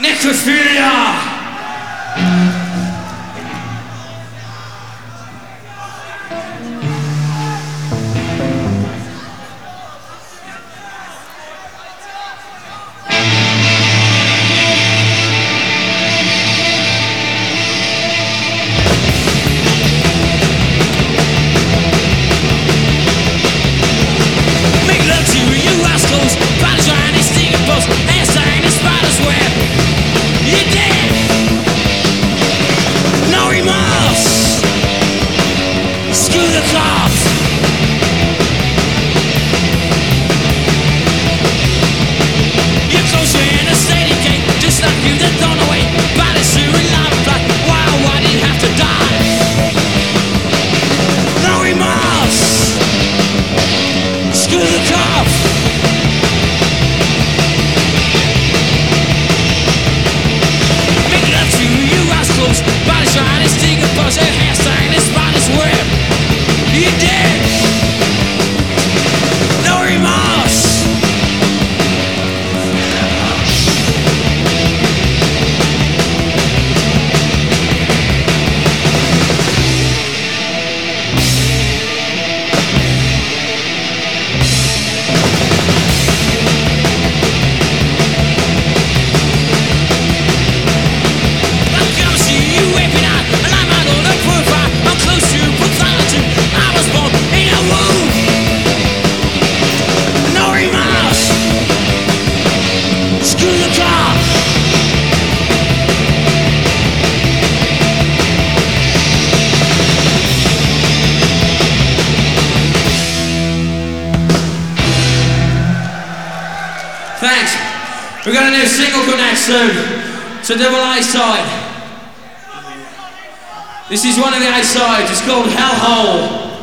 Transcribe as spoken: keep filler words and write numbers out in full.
Necrophilia! Thanks. We've got a new single coming out soon. It's a double A-side. This is one of the A-sides. It's called Hellhole.